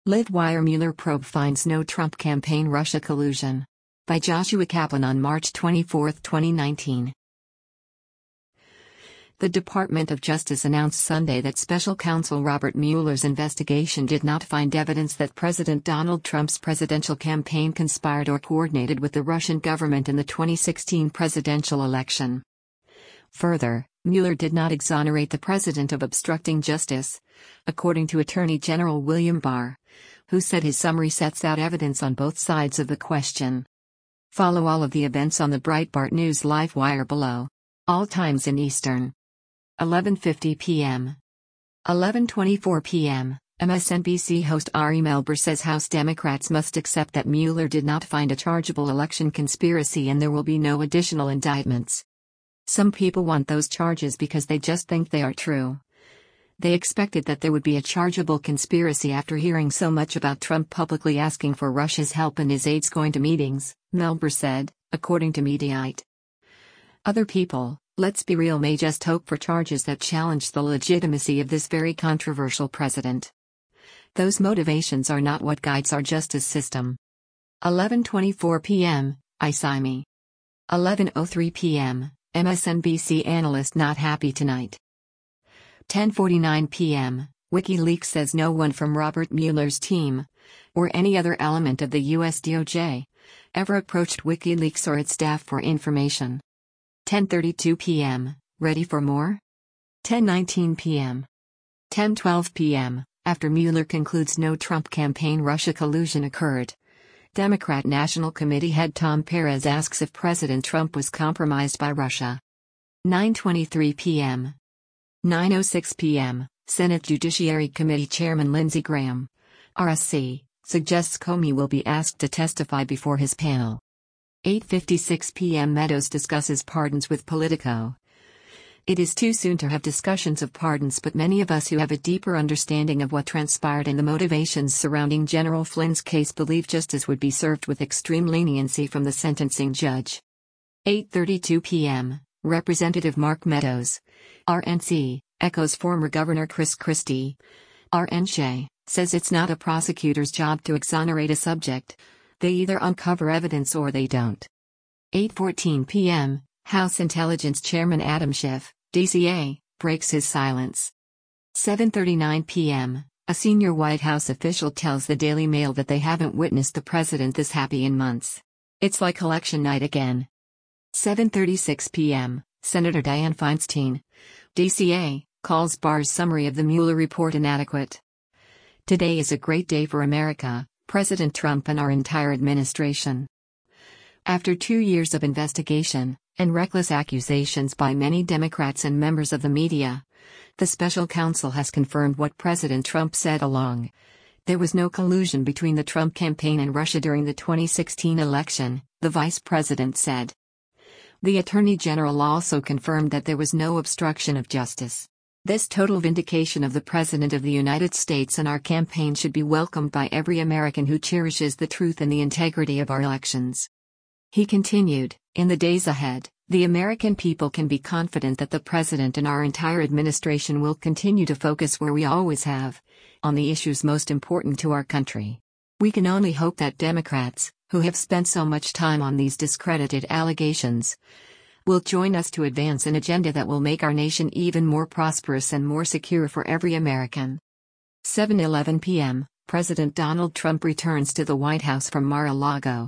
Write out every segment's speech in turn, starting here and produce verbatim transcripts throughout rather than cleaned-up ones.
Livewire Mueller probe finds no Trump campaign Russia collusion. By Joshua Kaplan on March twenty-fourth, twenty nineteen. The Department of Justice announced Sunday that Special Counsel Robert Mueller's investigation did not find evidence that President Donald Trump's presidential campaign conspired or coordinated with the Russian government in the twenty sixteen presidential election. Further, Mueller did not exonerate the president of obstructing justice, according to Attorney General William Barr, who said his summary sets out evidence on both sides of the question. Follow all of the events on the Breitbart News Livewire below. All times in Eastern. eleven fifty p m eleven twenty-four p m M S N B C host Ari Melber says House Democrats must accept that Mueller did not find a chargeable election conspiracy and there will be no additional indictments. Some people want those charges because they just think they are true. They expected that there would be a chargeable conspiracy after hearing so much about Trump publicly asking for Russia's help and his aides going to meetings, Melber said, according to Mediaite. Other people, let's be real, may just hope for charges that challenge the legitimacy of this very controversial president. Those motivations are not what guides our justice system. eleven twenty-four p m, Isimi. eleven oh three p m, M S N B C analyst not happy tonight. ten forty-nine p m, WikiLeaks says no one from Robert Mueller's team, or any other element of the U S D O J, ever approached WikiLeaks or its staff for information. ten thirty-two p m, ready for more? ten nineteen p m. ten twelve p m, after Mueller concludes no Trump campaign Russia collusion occurred. Democrat National Committee head Tom Perez asks if President Trump was compromised by Russia. nine twenty-three p m. nine oh six p m, Senate Judiciary Committee Chairman Lindsey Graham, R S C, suggests Comey will be asked to testify before his panel. eight fifty-six p m Meadows discusses pardons with Politico. It is too soon to have discussions of pardons, but many of us who have a deeper understanding of what transpired and the motivations surrounding General Flynn's case believe justice would be served with extreme leniency from the sentencing judge. eight thirty-two p m, Representative Mark Meadows, R N C, echoes former Governor Chris Christie. R N C says it's not a prosecutor's job to exonerate a subject. They either uncover evidence or they don't. eight fourteen p m, House Intelligence Chairman Adam Schiff, D C A, breaks his silence. seven thirty-nine p m, a senior White House official tells the Daily Mail that they haven't witnessed the president this happy in months. It's like election night again. seven thirty-six p m, Senator Dianne Feinstein, D C A, calls Barr's summary of the Mueller report inadequate. Today is a great day for America, President Trump and our entire administration. After two years of investigation, and reckless accusations by many Democrats and members of the media, the special counsel has confirmed what President Trump said along. There was no collusion between the Trump campaign and Russia during the twenty sixteen election, the vice president said. The Attorney General also confirmed that there was no obstruction of justice. This total vindication of the President of the United States and our campaign should be welcomed by every American who cherishes the truth and the integrity of our elections. He continued, in the days ahead, the American people can be confident that the President and our entire administration will continue to focus where we always have, on the issues most important to our country. We can only hope that Democrats, who have spent so much time on these discredited allegations, will join us to advance an agenda that will make our nation even more prosperous and more secure for every American. seven eleven p m, President Donald Trump returns to the White House from Mar-a-Lago.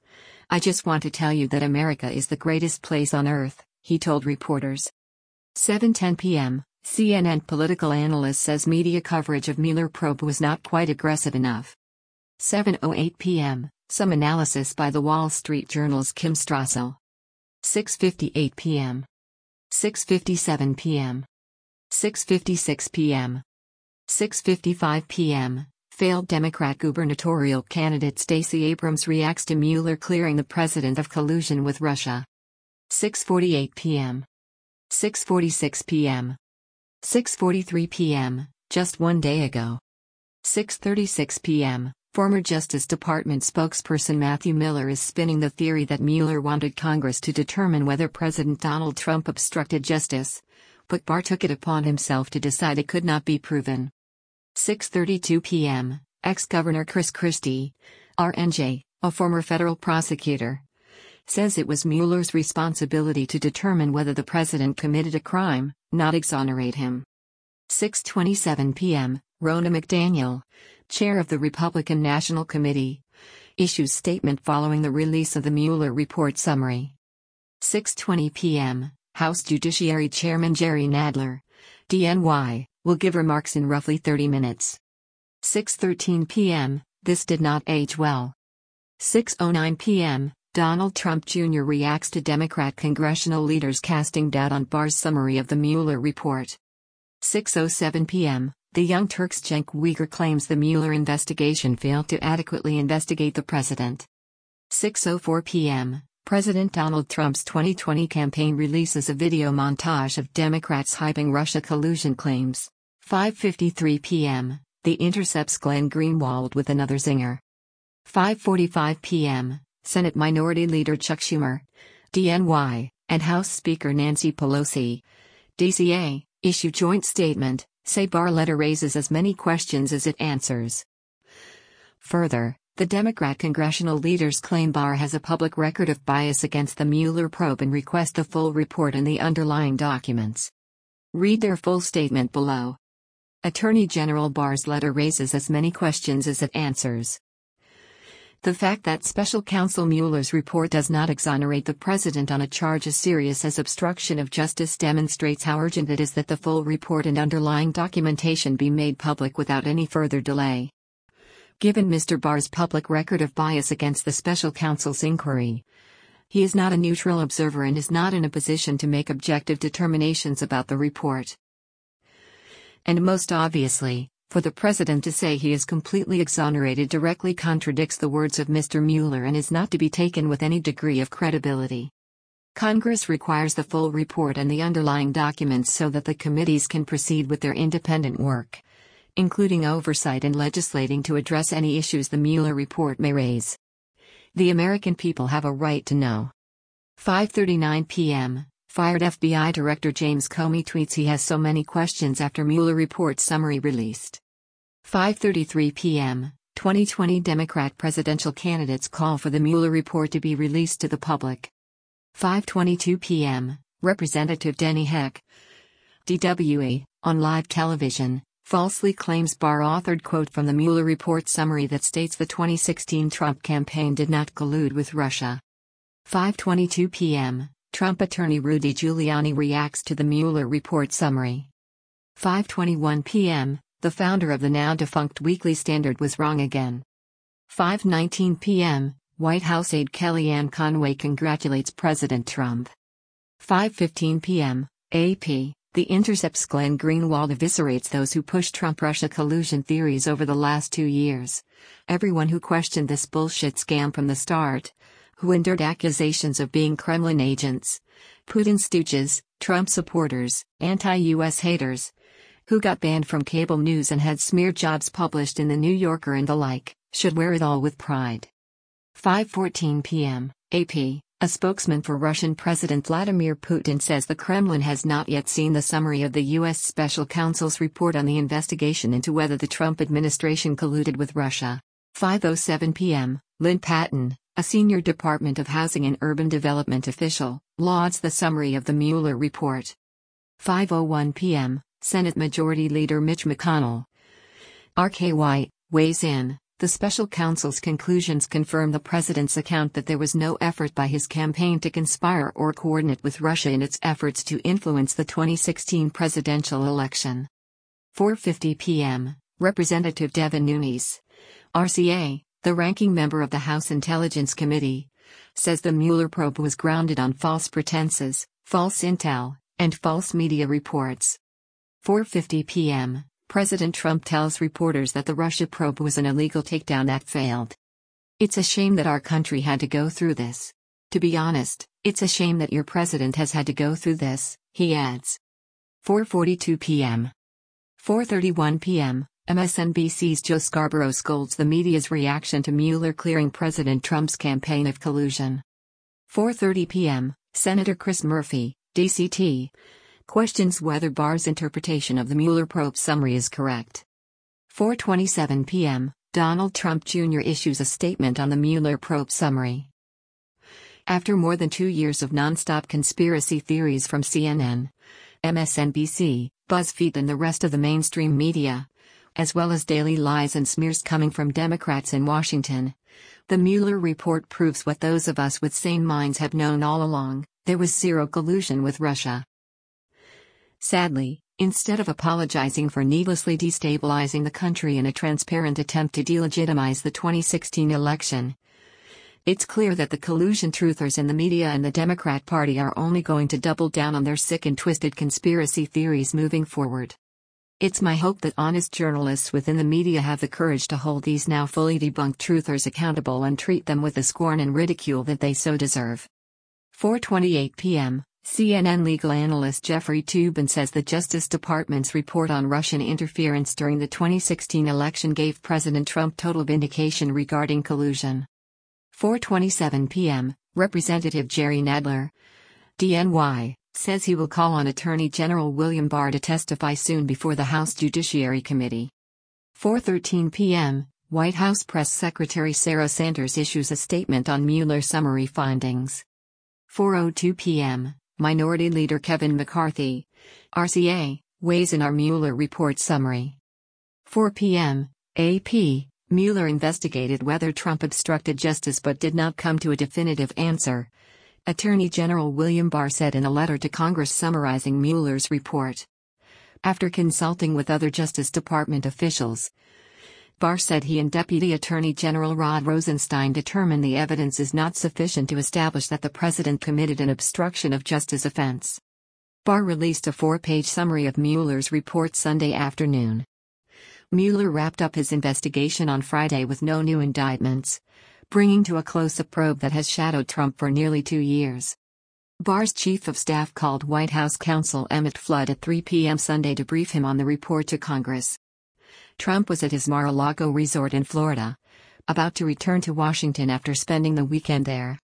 I just want to tell you that America is the greatest place on earth, he told reporters. seven ten p m, C N N political analyst says media coverage of Mueller probe was not quite aggressive enough. seven oh eight p m, some analysis by the Wall Street Journal's Kim Strassel. six fifty-eight p m. six fifty-seven p m. six fifty-six p m. six fifty-five p m, failed Democrat gubernatorial candidate Stacey Abrams reacts to Mueller clearing the president of collusion with Russia. six forty-eight p m. six forty-six p m. six forty-three p m, just one day ago. six thirty-six p m, former Justice Department spokesperson Matthew Miller is spinning the theory that Mueller wanted Congress to determine whether President Donald Trump obstructed justice, but Barr took it upon himself to decide it could not be proven. six thirty-two p m, Ex-Governor Chris Christie, R N J, a former federal prosecutor, says it was Mueller's responsibility to determine whether the president committed a crime, not exonerate him. six twenty-seven p m, Ronna McDaniel, chair of the Republican National Committee, issues statement following the release of the Mueller report summary. six twenty p m, House Judiciary Chairman Jerry Nadler, D N Y, will give remarks in roughly thirty minutes. six thirteen p m, this did not age well. six oh nine p m, Donald Trump Junior reacts to Democrat congressional leaders casting doubt on Barr's summary of the Mueller report. six oh seven p m, the Young Turks Cenk Uygur claims the Mueller investigation failed to adequately investigate the president. six oh four p m, President Donald Trump's twenty twenty campaign releases a video montage of Democrats hyping Russia collusion claims. five fifty-three p m, The Intercept's Glenn Greenwald with another zinger. five forty-five p m, Senate Minority Leader Chuck Schumer, D N Y, and House Speaker Nancy Pelosi, D C A, issue joint statement, say Barr letter raises as many questions as it answers. Further, the Democrat congressional leaders claim Barr has a public record of bias against the Mueller probe and request the full report and the underlying documents. Read their full statement below. Attorney General Barr's letter raises as many questions as it answers. The fact that Special Counsel Mueller's report does not exonerate the president on a charge as serious as obstruction of justice demonstrates how urgent it is that the full report and underlying documentation be made public without any further delay. Given Mister Barr's public record of bias against the special counsel's inquiry, he is not a neutral observer and is not in a position to make objective determinations about the report. And most obviously, for the president to say he is completely exonerated directly contradicts the words of Mister Mueller and is not to be taken with any degree of credibility. Congress requires the full report and the underlying documents so that the committees can proceed with their independent work, including oversight and legislating to address any issues the Mueller report may raise. The American people have a right to know. five thirty-nine p m, Fired F B I Director James Comey tweets he has so many questions after Mueller report summary released. five thirty-three p m, twenty twenty Democrat presidential candidates call for the Mueller report to be released to the public. five twenty-two p m, Representative Denny Heck, D W E, on live television, falsely claims Barr authored quote from the Mueller report summary that states the twenty sixteen Trump campaign did not collude with Russia. five twenty-two p m, Trump attorney Rudy Giuliani reacts to the Mueller report summary. five twenty-one p m, the founder of the now-defunct Weekly Standard was wrong again. five nineteen p m, White House aide Kellyanne Conway congratulates President Trump. five fifteen p m, A P, The Intercept's Glenn Greenwald eviscerates those who pushed Trump-Russia collusion theories over the last two years. Everyone who questioned this bullshit scam from the start, who endured accusations of being Kremlin agents, Putin stooges, Trump supporters, anti-U S haters, who got banned from cable news and had smear jobs published in The New Yorker and the like, should wear it all with pride. five fourteen p m, A P, a spokesman for Russian President Vladimir Putin says the Kremlin has not yet seen the summary of the U S Special Counsel's report on the investigation into whether the Trump administration colluded with Russia. five oh seven p m, Lynn Patton, a senior Department of Housing and Urban Development official, lauds the summary of the Mueller report. five oh one p m, Senate Majority Leader Mitch McConnell, R K Y, weighs in. The special counsel's conclusions confirm the president's account that there was no effort by his campaign to conspire or coordinate with Russia in its efforts to influence the twenty sixteen presidential election. four fifty p m, Representative Devin Nunes, R C A, the ranking member of the House Intelligence Committee, says the Mueller probe was grounded on false pretenses, false intel, and false media reports. four fifty p m, President Trump tells reporters that the Russia probe was an illegal takedown that failed. It's a shame that our country had to go through this. To be honest, it's a shame that your president has had to go through this, he adds. four forty-two p m. four thirty-one p m, M S N B C's Joe Scarborough scolds the media's reaction to Mueller clearing President Trump's campaign of collusion. four thirty p m, Senator Chris Murphy, D C T, questions whether Barr's interpretation of the Mueller probe summary is correct. four twenty-seven p m, Donald Trump Junior issues a statement on the Mueller probe summary. After more than two years of nonstop conspiracy theories from C N N, M S N B C, BuzzFeed and the rest of the mainstream media, as well as daily lies and smears coming from Democrats in Washington, the Mueller report proves what those of us with sane minds have known all along: there was zero collusion with Russia. Sadly, instead of apologizing for needlessly destabilizing the country in a transparent attempt to delegitimize the twenty sixteen election, it's clear that the collusion truthers in the media and the Democrat Party are only going to double down on their sick and twisted conspiracy theories moving forward. It's my hope that honest journalists within the media have the courage to hold these now fully debunked truthers accountable and treat them with the scorn and ridicule that they so deserve. four twenty-eight p m C N N legal analyst Jeffrey Toobin says the Justice Department's report on Russian interference during the twenty sixteen election gave President Trump total vindication regarding collusion. four twenty-seven p m Representative Jerry Nadler, D N Y, says he will call on Attorney General William Barr to testify soon before the House Judiciary Committee. four thirteen p m White House Press Secretary Sarah Sanders issues a statement on Mueller summary findings. four oh two p m Minority Leader Kevin McCarthy, R C A, weighs in our Mueller report summary. four p m A P, Mueller investigated whether Trump obstructed justice but did not come to a definitive answer, Attorney General William Barr said in a letter to Congress summarizing Mueller's report. After consulting with other Justice Department officials, Barr said he and Deputy Attorney General Rod Rosenstein determined the evidence is not sufficient to establish that the president committed an obstruction of justice offense. Barr released a four-page summary of Mueller's report Sunday afternoon. Mueller wrapped up his investigation on Friday with no new indictments, bringing to a close a probe that has shadowed Trump for nearly two years. Barr's chief of staff called White House counsel Emmett Flood at three p m Sunday to brief him on the report to Congress. Trump was at his Mar-a-Lago resort in Florida, about to return to Washington after spending the weekend there.